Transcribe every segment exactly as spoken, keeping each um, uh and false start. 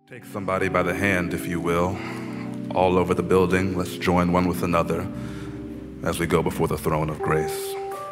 Take somebody by the hand, if you will, all over the building. Let's join one with another as we go before the throne of grace.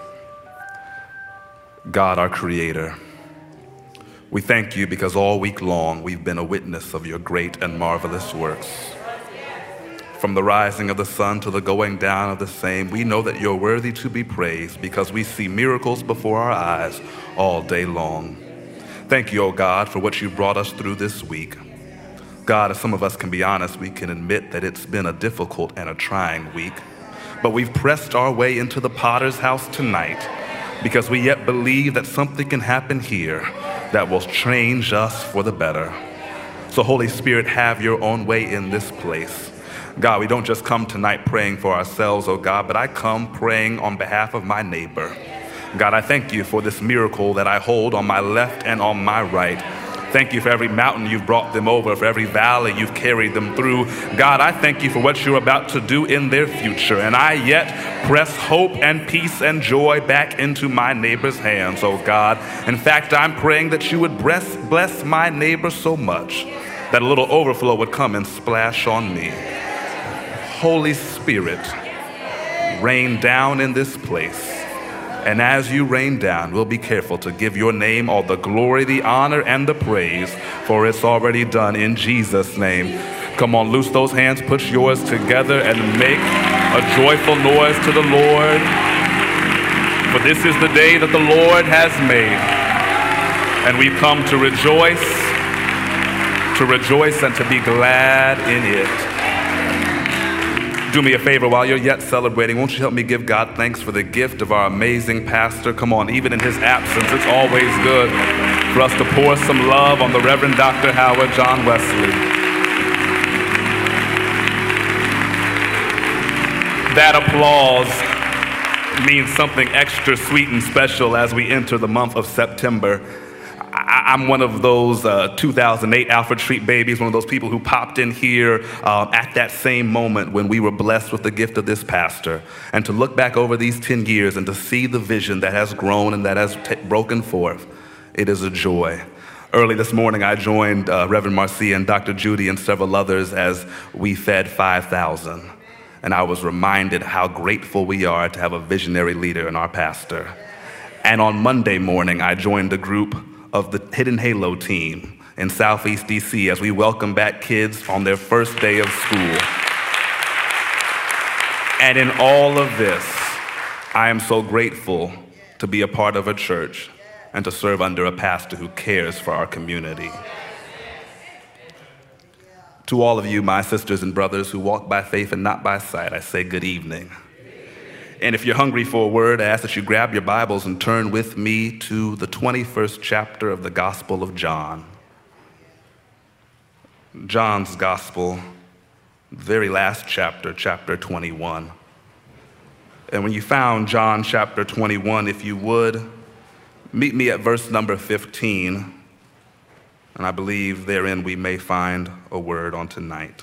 God, our Creator, we thank you because all week long we've been a witness of your great and marvelous works. From the rising of the sun to the going down of the same, we know that you're worthy to be praised because we see miracles before our eyes all day long. Thank you, O God, for what you brought us through this week. God, as some of us can be honest, we can admit that it's been a difficult and a trying week, but we've pressed our way into the Potter's house tonight because we yet believe that something can happen here that will change us for the better. So Holy Spirit, have your own way in this place. God, we don't just come tonight praying for ourselves, oh God, but I come praying on behalf of my neighbor. God, I thank you for this miracle that I hold on my left and on my right. Thank you for every mountain you've brought them over, for every valley you've carried them through. God, I thank you for what you're about to do in their future. And I yet press hope and peace and joy back into my neighbor's hands, oh God. In fact, I'm praying that you would bless, bless my neighbor so much that a little overflow would come and splash on me. Holy Spirit, rain down in this place. And as you rain down, we'll be careful to give your name all the glory, the honor, and the praise, for it's already done in Jesus' name. Come on, loose those hands, put yours together, and make a joyful noise to the Lord. For this is the day that the Lord has made, and we've come to rejoice, to rejoice and to be glad in it. Do me a favor, while you're yet celebrating, won't you help me give God thanks for the gift of our amazing pastor? Come on, even in his absence, it's always good for us to pour some love on the Reverend Doctor Howard John Wesley. That applause means something extra sweet and special as we enter the month of September. I'm one of those uh, two thousand eight Alfred Street babies, one of those people who popped in here uh, at that same moment when we were blessed with the gift of this pastor. And to look back over these ten years and to see the vision that has grown and that has t- broken forth, it is a joy. Early this morning, I joined uh, Reverend Marcia and Doctor Judy and several others as we fed five thousand. And I was reminded how grateful we are to have a visionary leader in our pastor. And on Monday morning, I joined a group of the Hidden Halo team in Southeast D C as we welcome back kids on their first day of school. And in all of this, I am so grateful to be a part of a church and to serve under a pastor who cares for our community. To all of you, my sisters and brothers who walk by faith and not by sight, I say good evening. And if you're hungry for a word, I ask that you grab your Bibles and turn with me to the twenty-first chapter of the Gospel of John. John's Gospel, very last chapter, chapter twenty-one. And when you found John chapter twenty-one, if you would, meet me at verse number fifteen. And I believe therein we may find a word on tonight.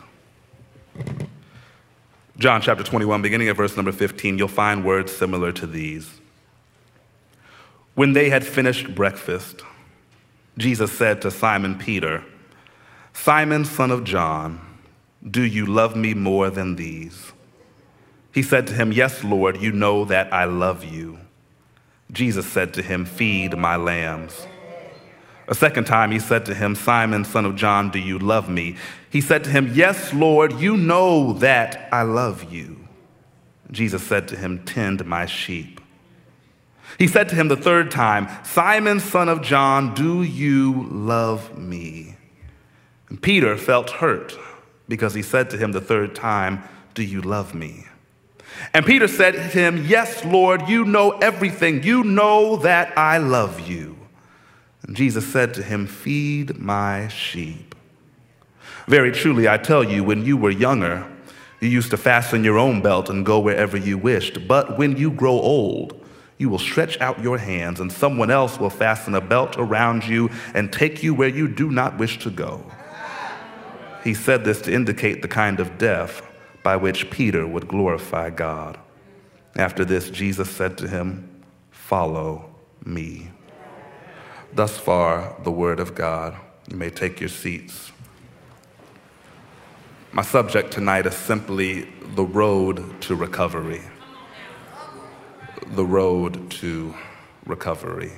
John chapter twenty-one, beginning at verse number fifteen, you'll find words similar to these. When they had finished breakfast, Jesus said to Simon Peter, "Simon, son of John, do you love me more than these?" He said to him, "Yes, Lord, you know that I love you." Jesus said to him, "Feed my lambs." A second time he said to him, "Simon, son of John, do you love me?" He said to him, "Yes, Lord, you know that I love you." Jesus said to him, "Tend my sheep." He said to him the third time, "Simon, son of John, do you love me?" And Peter felt hurt because he said to him the third time, "Do you love me?" And Peter said to him, "Yes, Lord, you know everything. You know that I love you." And Jesus said to him, "Feed my sheep. Very truly, I tell you, when you were younger, you used to fasten your own belt and go wherever you wished. But when you grow old, you will stretch out your hands, and someone else will fasten a belt around you and take you where you do not wish to go." He said this to indicate the kind of death by which Peter would glorify God. After this, Jesus said to him, "Follow me." Thus far, the word of God. You may take your seats. My subject tonight is simply the road to recovery. The road to recovery.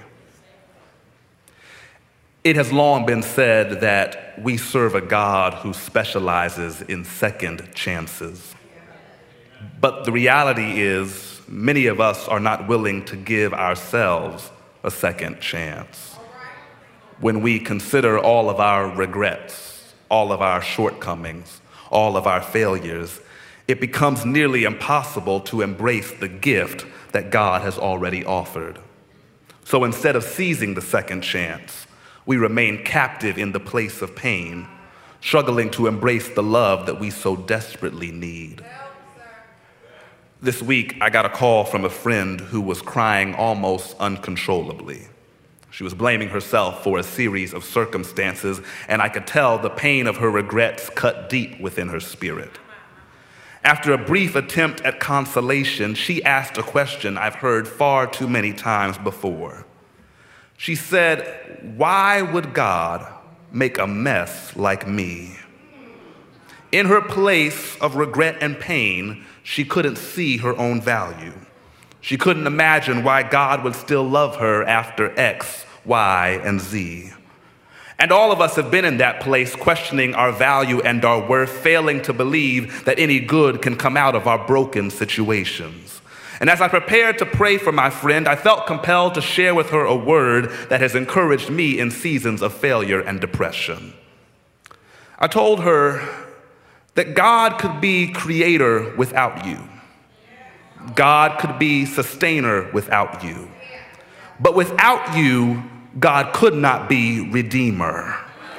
It has long been said that we serve a God who specializes in second chances. But the reality is, many of us are not willing to give ourselves a second chance. When we consider all of our regrets, all of our shortcomings, all of our failures, it becomes nearly impossible to embrace the gift that God has already offered. So instead of seizing the second chance, we remain captive in the place of pain, struggling to embrace the love that we so desperately need. This week, I got a call from a friend who was crying almost uncontrollably. She was blaming herself for a series of circumstances, and I could tell the pain of her regrets cut deep within her spirit. After a brief attempt at consolation, she asked a question I've heard far too many times before. She said, "Why would God make a mess like me?" In her place of regret and pain, she couldn't see her own value. She couldn't imagine why God would still love her after X, Y, and Z. And all of us have been in that place, questioning our value and our worth, failing to believe that any good can come out of our broken situations. And as I prepared to pray for my friend, I felt compelled to share with her a word that has encouraged me in seasons of failure and depression. I told her that God could be creator without you. God could be sustainer without you. But without you, God could not be redeemer.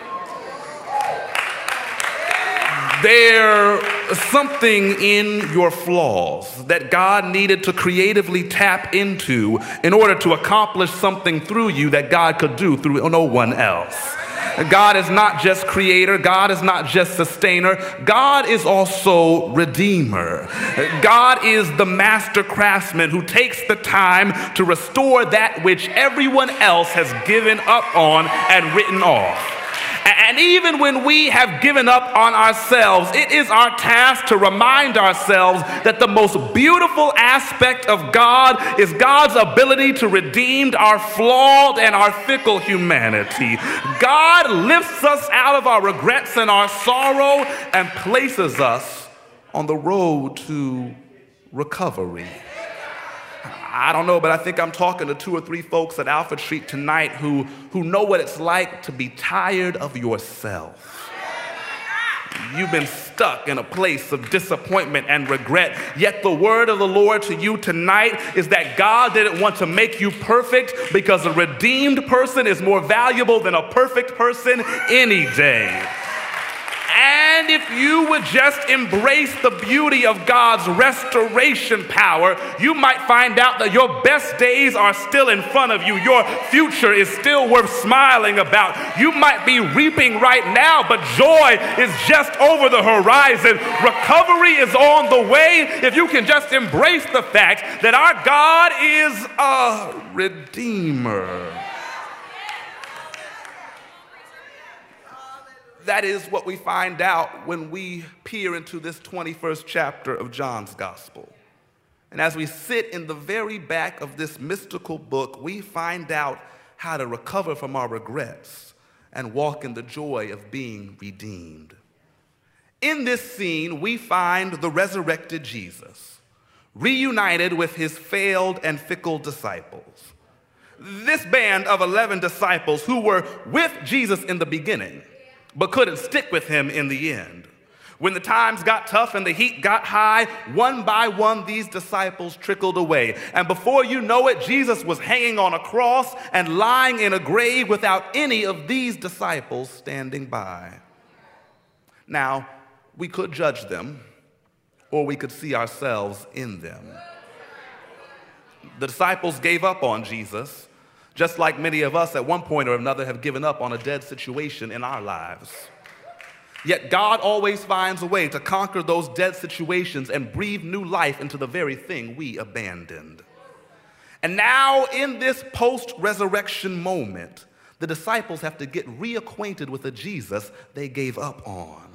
There's something in your flaws that God needed to creatively tap into in order to accomplish something through you that God could do through no one else. God is not just creator. God is not just sustainer. God is also redeemer. God is the master craftsman who takes the time to restore that which everyone else has given up on and written off. And even when we have given up on ourselves, it is our task to remind ourselves that the most beautiful aspect of God is God's ability to redeem our flawed and our fickle humanity. God lifts us out of our regrets and our sorrow and places us on the road to recovery. I don't know, but I think I'm talking to two or three folks at Alfred Street tonight who, who know what it's like to be tired of yourself. You've been stuck in a place of disappointment and regret, yet the word of the Lord to you tonight is that God didn't want to make you perfect because a redeemed person is more valuable than a perfect person any day. And if you would just embrace the beauty of God's restoration power, you might find out that your best days are still in front of you. Your future is still worth smiling about. You might be reaping right now, but joy is just over the horizon. Recovery is on the way if you can just embrace the fact that our God is a redeemer. That is what we find out when we peer into this twenty-first chapter of John's Gospel. And as we sit in the very back of this mystical book, we find out how to recover from our regrets and walk in the joy of being redeemed. In this scene, we find the resurrected Jesus, reunited with his failed and fickle disciples. This band of eleven disciples who were with Jesus in the beginning, but couldn't stick with him in the end. When the times got tough and the heat got high, one by one, these disciples trickled away. And before you know it, Jesus was hanging on a cross and lying in a grave without any of these disciples standing by. Now, we could judge them, or we could see ourselves in them. The disciples gave up on Jesus, just like many of us at one point or another have given up on a dead situation in our lives. Yet God always finds a way to conquer those dead situations and breathe new life into the very thing we abandoned. And now in this post-resurrection moment, the disciples have to get reacquainted with the Jesus they gave up on.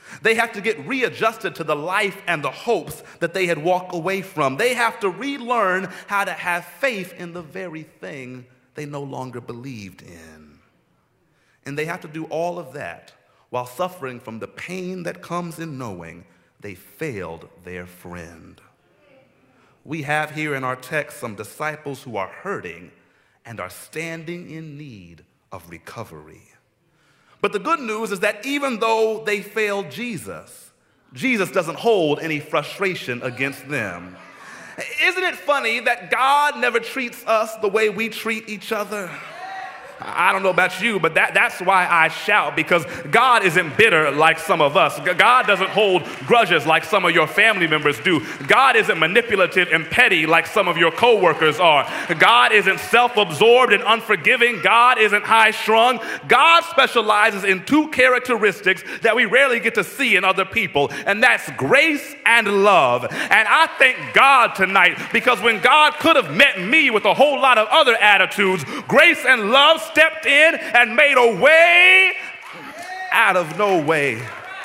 They have to get readjusted to the life and the hopes that they had walked away from. They have to relearn how to have faith in the very thing they no longer believed in. And they have to do all of that while suffering from the pain that comes in knowing they failed their friend. We have here in our text some disciples who are hurting and are standing in need of recovery. But the good news is that even though they failed Jesus, Jesus doesn't hold any frustration against them. Isn't it funny that God never treats us the way we treat each other? I don't know about you, but that, that's why I shout, because God isn't bitter like some of us. God doesn't hold grudges like some of your family members do. God isn't manipulative and petty like some of your coworkers are. God isn't self-absorbed and unforgiving. God isn't high-strung. God specializes in two characteristics that we rarely get to see in other people, and that's grace and love. And I thank God tonight, because when God could have met me with a whole lot of other attitudes, grace and love stepped in and made a way out of no way.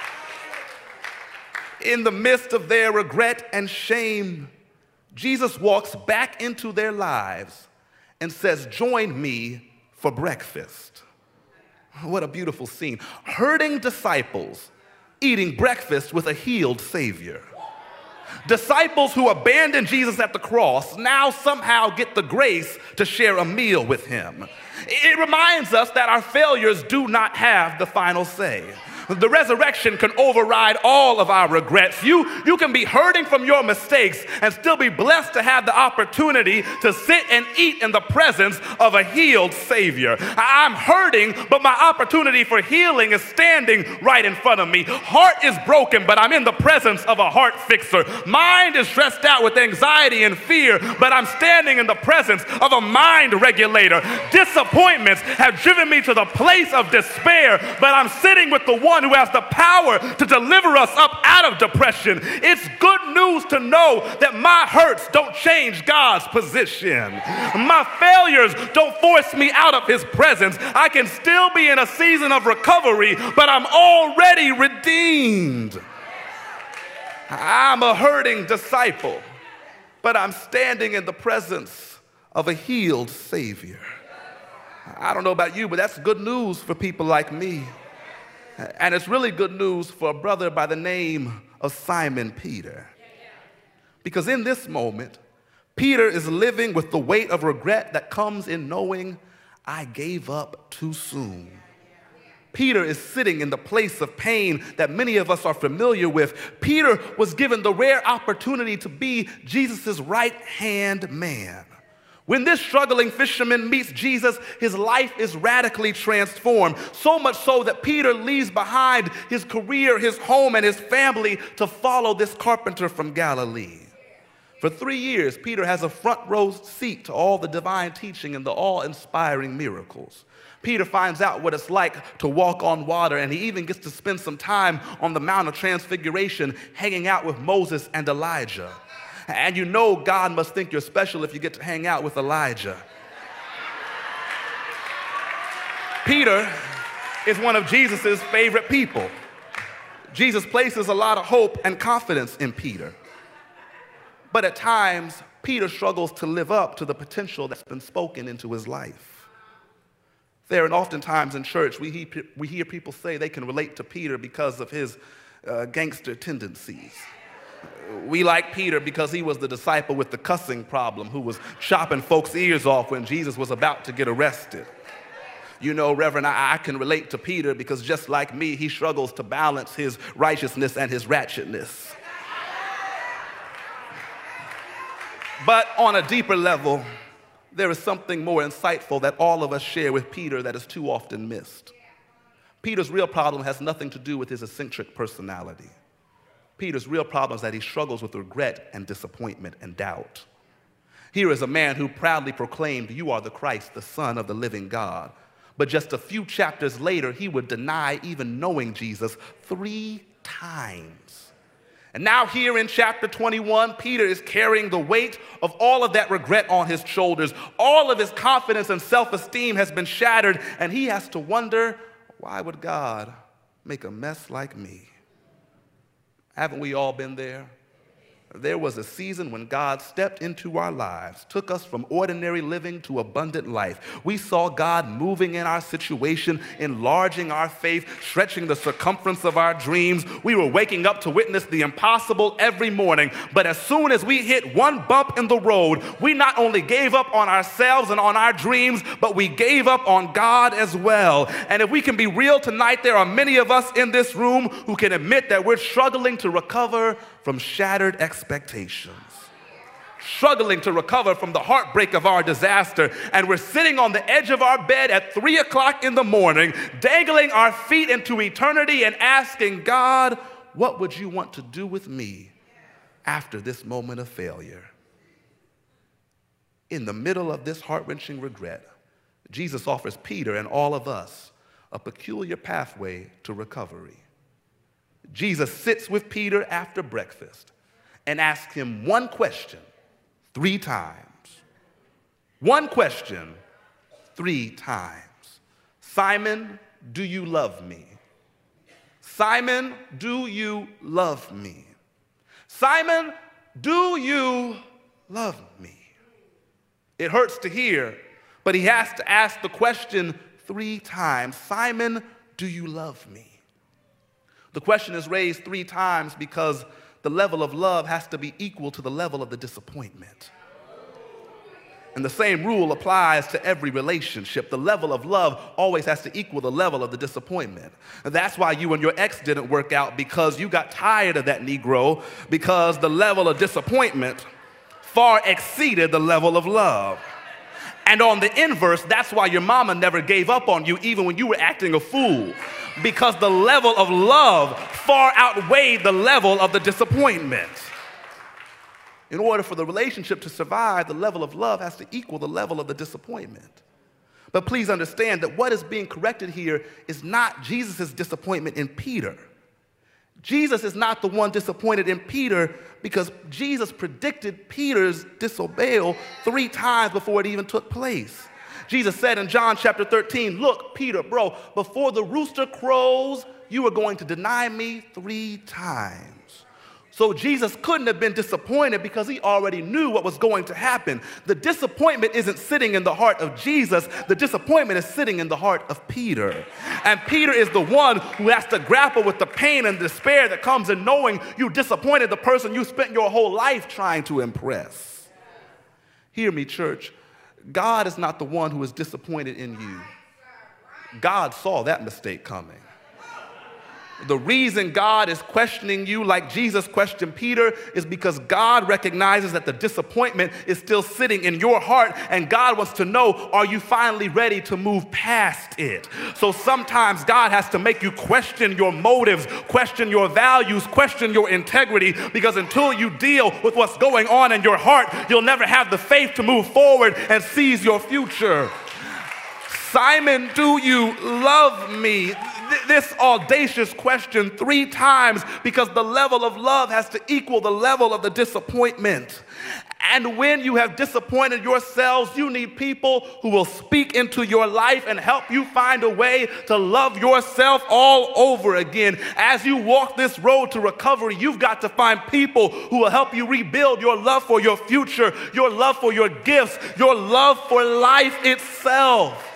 In the midst of their regret and shame, Jesus walks back into their lives and says, "Join me for breakfast." What a beautiful scene. Hurting disciples eating breakfast with a healed Savior. Disciples who abandoned Jesus at the cross now somehow get the grace to share a meal with him. It reminds us that our failures do not have the final say. The resurrection can override all of our regrets. You, you can be hurting from your mistakes and still be blessed to have the opportunity to sit and eat in the presence of a healed Savior. I'm hurting, but my opportunity for healing is standing right in front of me. Heart is broken, but I'm in the presence of a heart fixer. Mind is stressed out with anxiety and fear, but I'm standing in the presence of a mind regulator. Disappointments have driven me to the place of despair, but I'm sitting with the one who has the power to deliver us up out of depression. It's good news to know that my hurts don't change God's position. My failures don't force me out of his presence. I can still be in a season of recovery, but I'm already redeemed. I'm a hurting disciple, but I'm standing in the presence of a healed Savior. I don't know about you, but that's good news for people like me. And it's really good news for a brother by the name of Simon Peter. Because in this moment, Peter is living with the weight of regret that comes in knowing I gave up too soon. Peter is sitting in the place of pain that many of us are familiar with. Peter was given the rare opportunity to be Jesus' right-hand man. When this struggling fisherman meets Jesus, his life is radically transformed, so much so that Peter leaves behind his career, his home, and his family to follow this carpenter from Galilee. For three years, Peter has a front row seat to all the divine teaching and the awe-inspiring miracles. Peter finds out what it's like to walk on water, and he even gets to spend some time on the Mount of Transfiguration hanging out with Moses and Elijah. And you know God must think you're special if you get to hang out with Elijah. Peter is one of Jesus' favorite people. Jesus places a lot of hope and confidence in Peter. But at times, Peter struggles to live up to the potential that's been spoken into his life. There and oftentimes in church, we hear, we hear people say they can relate to Peter because of his uh, gangster tendencies. We like Peter because he was the disciple with the cussing problem who was chopping folks' ears off when Jesus was about to get arrested. You know, Reverend, I, I can relate to Peter because just like me, he struggles to balance his righteousness and his ratchetness. But on a deeper level, there is something more insightful that all of us share with Peter that is too often missed. Peter's real problem has nothing to do with his eccentric personality. Peter's real problem is that he struggles with regret and disappointment and doubt. Here is a man who proudly proclaimed, "You are the Christ, the Son of the living God." But just a few chapters later, he would deny even knowing Jesus three times. And now here in chapter twenty-one, Peter is carrying the weight of all of that regret on his shoulders. All of his confidence and self-esteem has been shattered, and he has to wonder, why would God make a mess like me? Haven't we all been there? There was a season when God stepped into our lives, took us from ordinary living to abundant life. We saw God moving in our situation, enlarging our faith, stretching the circumference of our dreams. We were waking up to witness the impossible every morning. But as soon as we hit one bump in the road, we not only gave up on ourselves and on our dreams, but we gave up on God as well. And if we can be real tonight, there are many of us in this room who can admit that we're struggling to recover from shattered expectations, struggling to recover from the heartbreak of our disaster, and we're sitting on the edge of our bed at three o'clock in the morning, dangling our feet into eternity and asking God, what would you want to do with me after this moment of failure? In the middle of this heart-wrenching regret, Jesus offers Peter and all of us a peculiar pathway to recovery. Jesus sits with Peter after breakfast and asks him one question three times. One question three times. Simon, do you love me? Simon, do you love me? Simon, do you love me? It hurts to hear, but he has to ask the question three times. Simon, do you love me? The question is raised three times because the level of love has to be equal to the level of the disappointment. And the same rule applies to every relationship. The level of love always has to equal the level of the disappointment. And that's why you and your ex didn't work out, because you got tired of that Negro, because the level of disappointment far exceeded the level of love. And on the inverse, that's why your mama never gave up on you even when you were acting a fool, because the level of love far outweighed the level of the disappointment. In order for the relationship to survive, the level of love has to equal the level of the disappointment. But please understand that what is being corrected here is not Jesus' disappointment in Peter. Jesus is not the one disappointed in Peter, because Jesus predicted Peter's disobeyal three times before it even took place. Jesus said in John chapter thirteen, look, Peter, bro, before the rooster crows, you are going to deny me three times. So Jesus couldn't have been disappointed because he already knew what was going to happen. The disappointment isn't sitting in the heart of Jesus. The disappointment is sitting in the heart of Peter. And Peter is the one who has to grapple with the pain and despair that comes in knowing you disappointed the person you spent your whole life trying to impress. Hear me, church. God is not the one who is disappointed in you. God saw that mistake coming. The reason God is questioning you like Jesus questioned Peter is because God recognizes that the disappointment is still sitting in your heart, and God wants to know, are you finally ready to move past it? So sometimes God has to make you question your motives, question your values, question your integrity, because until you deal with what's going on in your heart, you'll never have the faith to move forward and seize your future. Simon, do you love me? This audacious question three times, because the level of love has to equal the level of the disappointment. And when you have disappointed yourselves, you need people who will speak into your life and help you find a way to love yourself all over again. As you walk this road to recovery, you've got to find people who will help you rebuild your love for your future, your love for your gifts, your love for life itself.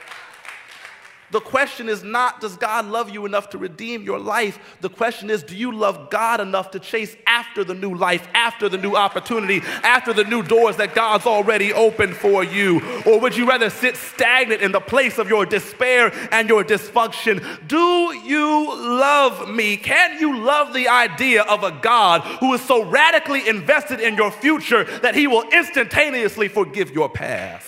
The question is not, does God love you enough to redeem your life? The question is, do you love God enough to chase after the new life, after the new opportunity, after the new doors that God's already opened for you? Or would you rather sit stagnant in the place of your despair and your dysfunction? Do you love me? Can you love the idea of a God who is so radically invested in your future that he will instantaneously forgive your past?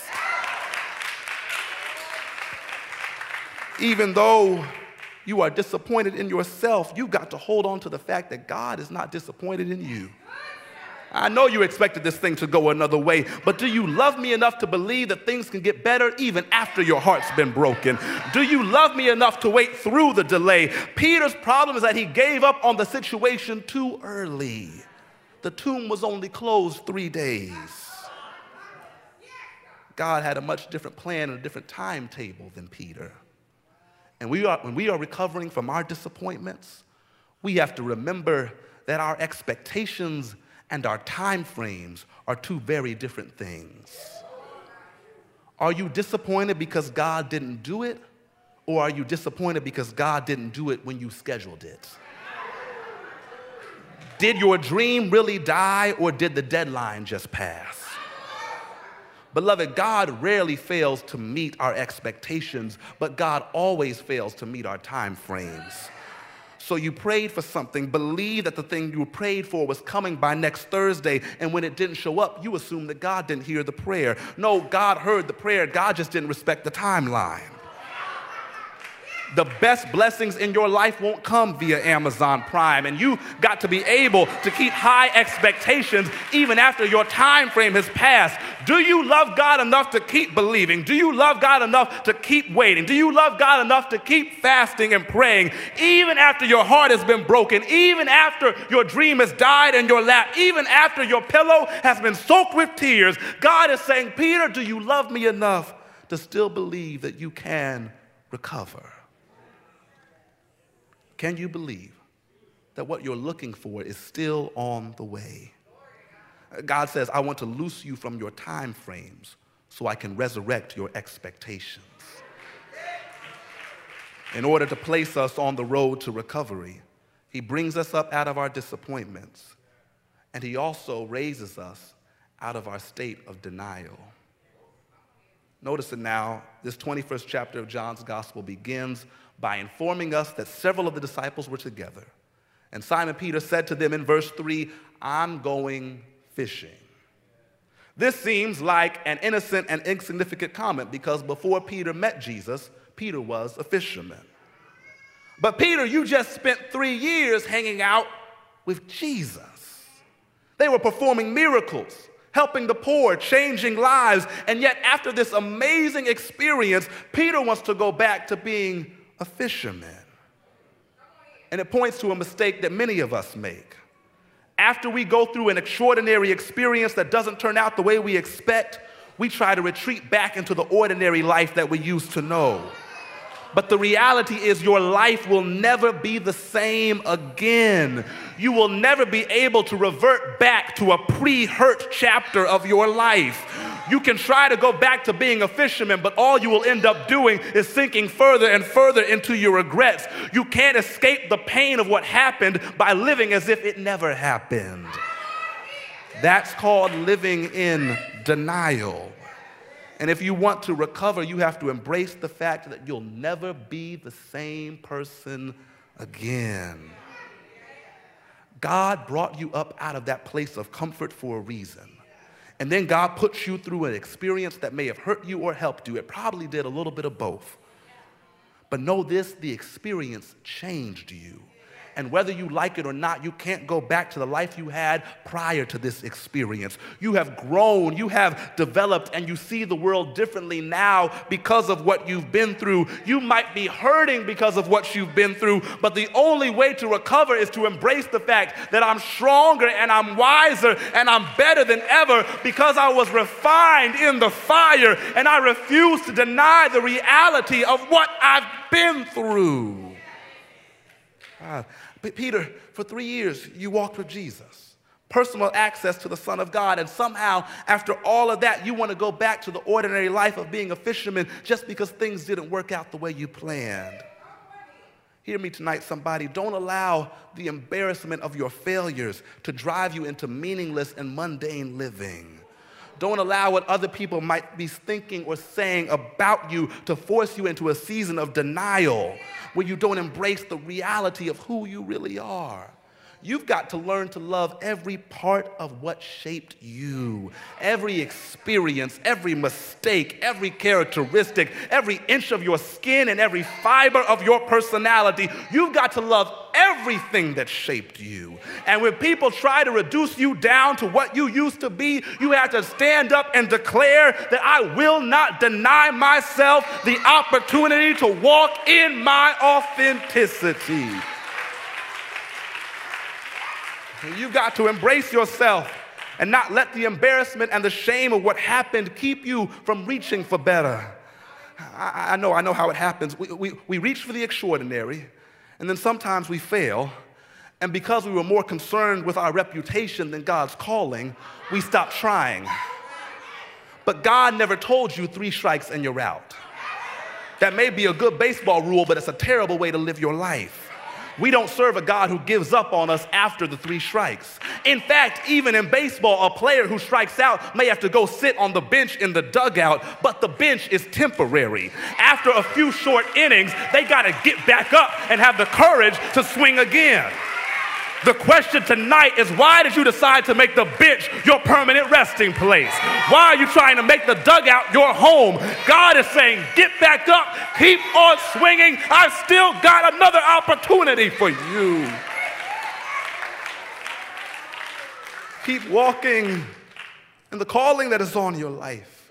Even though you are disappointed in yourself, you've got to hold on to the fact that God is not disappointed in you. I know you expected this thing to go another way, but do you love me enough to believe that things can get better even after your heart's been broken? Do you love me enough to wait through the delay? Peter's problem is that he gave up on the situation too early. The tomb was only closed three days. God had a much different plan and a different timetable than Peter. And we are, when we are recovering from our disappointments, we have to remember that our expectations and our time frames are two very different things. Are you disappointed because God didn't do it? Or are you disappointed because God didn't do it when you scheduled it? Did your dream really die, or did the deadline just pass? Beloved, God rarely fails to meet our expectations, but God always fails to meet our time frames. So you prayed for something, believe that the thing you prayed for was coming by next Thursday, and when it didn't show up, you assumed that God didn't hear the prayer. No, God heard the prayer. God just didn't respect the timeline. The best blessings in your life won't come via Amazon Prime, and you got to be able to keep high expectations even after your time frame has passed. Do you love God enough to keep believing? Do you love God enough to keep waiting? Do you love God enough to keep fasting and praying even after your heart has been broken, even after your dream has died in your lap, even after your pillow has been soaked with tears? God is saying, Peter, do you love me enough to still believe that you can recover? Can you believe that what you're looking for is still on the way? God says, I want to loose you from your time frames so I can resurrect your expectations. In order to place us on the road to recovery, he brings us up out of our disappointments, and he also raises us out of our state of denial. Notice it now, this twenty-first chapter of John's Gospel begins by informing us that several of the disciples were together. And Simon Peter said to them in verse three, I'm going fishing. This seems like an innocent and insignificant comment because before Peter met Jesus, Peter was a fisherman. But Peter, you just spent three years hanging out with Jesus. They were performing miracles, helping the poor, changing lives, and yet after this amazing experience, Peter wants to go back to being a fisherman. And it points to a mistake that many of us make. After we go through an extraordinary experience that doesn't turn out the way we expect, we try to retreat back into the ordinary life that we used to know. But the reality is your life will never be the same again. You will never be able to revert back to a pre-hurt chapter of your life. You can try to go back to being a fisherman, but all you will end up doing is sinking further and further into your regrets. You can't escape the pain of what happened by living as if it never happened. That's called living in denial. And if you want to recover, you have to embrace the fact that you'll never be the same person again. God brought you up out of that place of comfort for a reason. And then God puts you through an experience that may have hurt you or helped you. It probably did a little bit of both. But know this, the experience changed you. And whether you like it or not, you can't go back to the life you had prior to this experience. You have grown, you have developed, and you see the world differently now because of what you've been through. You might be hurting because of what you've been through, but the only way to recover is to embrace the fact that I'm stronger and I'm wiser and I'm better than ever because I was refined in the fire and I refuse to deny the reality of what I've been through. God. But Peter, for three years, you walked with Jesus, personal access to the Son of God, and somehow, after all of that, you want to go back to the ordinary life of being a fisherman just because things didn't work out the way you planned. Hear me tonight, somebody. Don't allow the embarrassment of your failures to drive you into meaningless and mundane living. Don't allow what other people might be thinking or saying about you to force you into a season of denial where you don't embrace the reality of who you really are. You've got to learn to love every part of what shaped you, every experience, every mistake, every characteristic, every inch of your skin and every fiber of your personality. You've got to love everything that shaped you. And when people try to reduce you down to what you used to be, you have to stand up and declare that I will not deny myself the opportunity to walk in my authenticity. You've got to embrace yourself and not let the embarrassment and the shame of what happened keep you from reaching for better. I, I know, I know how it happens. We, we, we reach for the extraordinary, and then sometimes we fail, And because we were more concerned with our reputation than God's calling, we stopped trying. But God never told you three strikes and you're out. That may be a good baseball rule, but it's a terrible way to live your life. We don't serve a God who gives up on us after the three strikes. In fact, even in baseball, a player who strikes out may have to go sit on the bench in the dugout, but the bench is temporary. After a few short innings, they got to get back up and have the courage to swing again. The question tonight is, why did you decide to make the bench your permanent resting place? Why are you trying to make the dugout your home? God is saying, get back up, keep on swinging. I've still got another opportunity for you. Keep walking in the calling that is on your life.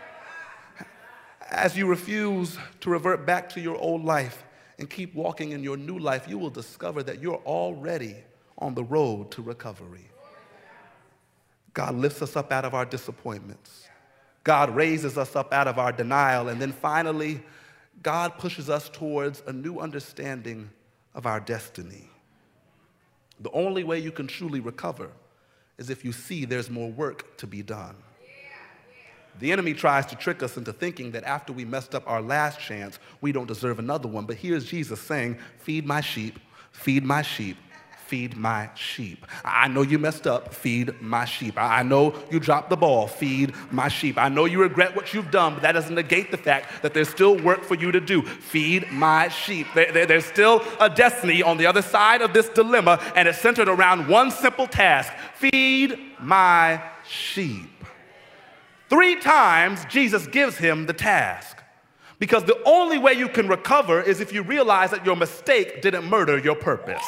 As you refuse to revert back to your old life and keep walking in your new life, you will discover that you're already on the road to recovery. God lifts us up out of our disappointments. God raises us up out of our denial. And then finally, God pushes us towards a new understanding of our destiny. The only way you can truly recover is if you see there's more work to be done. The enemy tries to trick us into thinking that after we messed up our last chance, we don't deserve another one. But here's Jesus saying, feed my sheep, feed my sheep, feed my sheep. I know you messed up, feed my sheep. I know you dropped the ball, feed my sheep. I know you regret what you've done, but that doesn't negate the fact that there's still work for you to do. Feed my sheep. There, there, there's still a destiny on the other side of this dilemma, and it's centered around one simple task: feed my sheep. Three times Jesus gives him the task, because the only way you can recover is if you realize that your mistake didn't murder your purpose.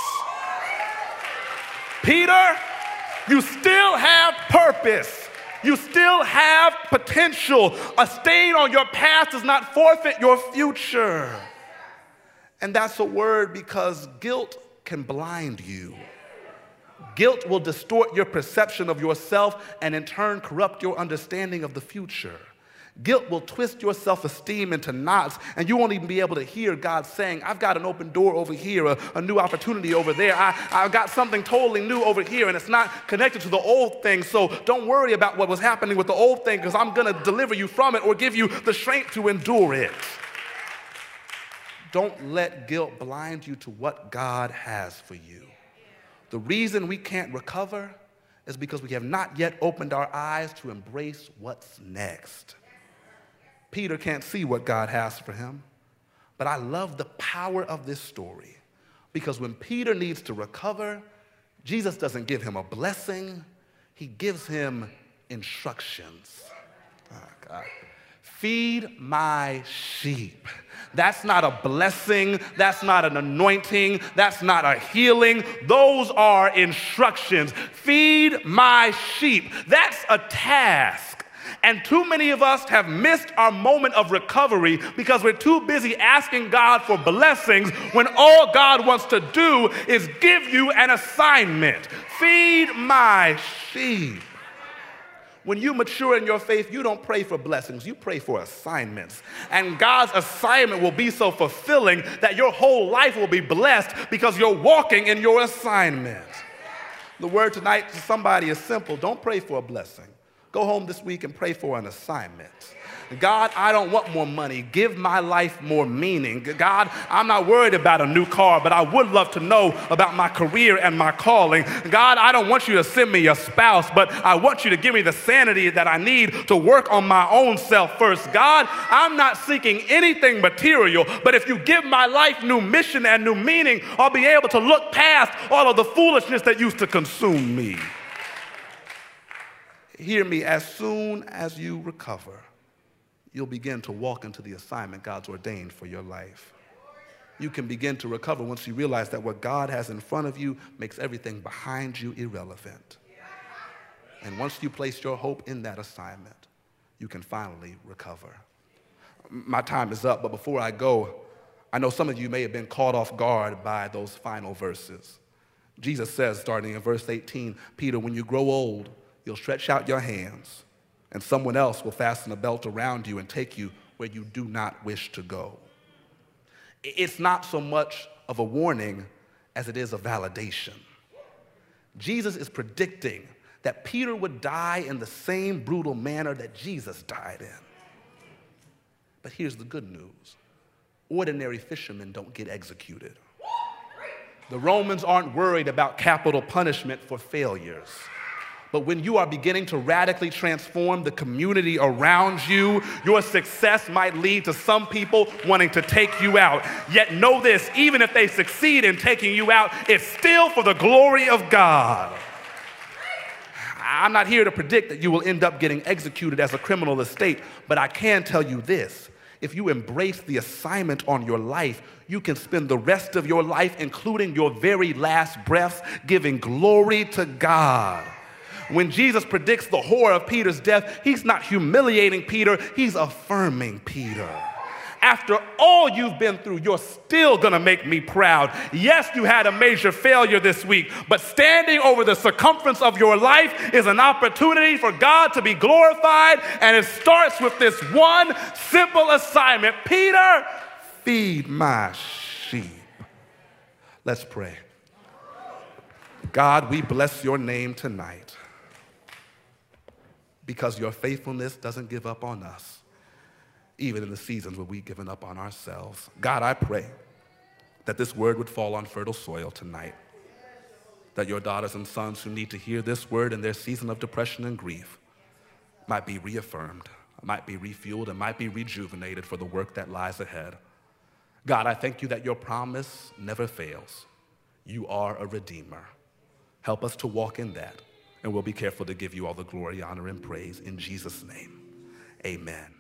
Peter, you still have purpose. You still have potential. A stain on your past does not forfeit your future. And that's a word because guilt can blind you. Guilt will distort your perception of yourself and in turn corrupt your understanding of the future. Guilt will twist your self-esteem into knots, and you won't even be able to hear God saying, I've got an open door over here, a, a new opportunity over there. I, I've got something totally new over here, and it's not connected to the old thing, so don't worry about what was happening with the old thing, because I'm going to deliver you from it or give you the strength to endure it. Don't let guilt blind you to what God has for you. The reason we can't recover is because we have not yet opened our eyes to embrace what's next. Peter can't see what God has for him, but I love the power of this story, because when Peter needs to recover, Jesus doesn't give him a blessing, he gives him instructions. Oh, God. Feed my sheep. That's not a blessing, that's not an anointing, that's not a healing. Those are instructions. Feed my sheep. That's a task. And too many of us have missed our moment of recovery because we're too busy asking God for blessings when all God wants to do is give you an assignment. Feed my sheep. When you mature in your faith, you don't pray for blessings, you pray for assignments. And God's assignment will be so fulfilling that your whole life will be blessed because you're walking in your assignment. The word tonight to somebody is simple. Don't pray for a blessing. Go home this week and pray for an assignment. God, I don't want more money. Give my life more meaning. God, I'm not worried about a new car, but I would love to know about my career and my calling. God, I don't want you to send me a spouse, but I want you to give me the sanity that I need to work on my own self first. God, I'm not seeking anything material, but if you give my life new mission and new meaning, I'll be able to look past all of the foolishness that used to consume me. Hear me, as soon as you recover, you'll begin to walk into the assignment God's ordained for your life. You can begin to recover once you realize that what God has in front of you makes everything behind you irrelevant. And once you place your hope in that assignment, you can finally recover. My time is up, but before I go, I know some of you may have been caught off guard by those final verses. Jesus says, starting in verse eighteen, Peter, when you grow old, you'll stretch out your hands, and someone else will fasten a belt around you and take you where you do not wish to go. It's not so much of a warning as it is a validation. Jesus is predicting that Peter would die in the same brutal manner that Jesus died in. But here's the good news. Ordinary fishermen don't get executed. The Romans aren't worried about capital punishment for failures. But when you are beginning to radically transform the community around you, your success might lead to some people wanting to take you out. Yet know this, even if they succeed in taking you out, it's still for the glory of God. I'm not here to predict that you will end up getting executed as a criminal estate, but I can tell you this. If you embrace the assignment on your life, you can spend the rest of your life, including your very last breaths, giving glory to God. When Jesus predicts the horror of Peter's death, he's not humiliating Peter, he's affirming Peter. After all you've been through, you're still gonna make me proud. Yes, you had a major failure this week, but standing over the circumference of your life is an opportunity for God to be glorified, and it starts with this one simple assignment. Peter, feed my sheep. Let's pray. God, we bless your name tonight because your faithfulness doesn't give up on us, even in the seasons where we've given up on ourselves. God, I pray that this word would fall on fertile soil tonight, that your daughters and sons who need to hear this word in their season of depression and grief might be reaffirmed, might be refueled, and might be rejuvenated for the work that lies ahead. God, I thank you that your promise never fails. You are a redeemer. Help us to walk in that, and we'll be careful to give you all the glory, honor, and praise. In Jesus' name, amen.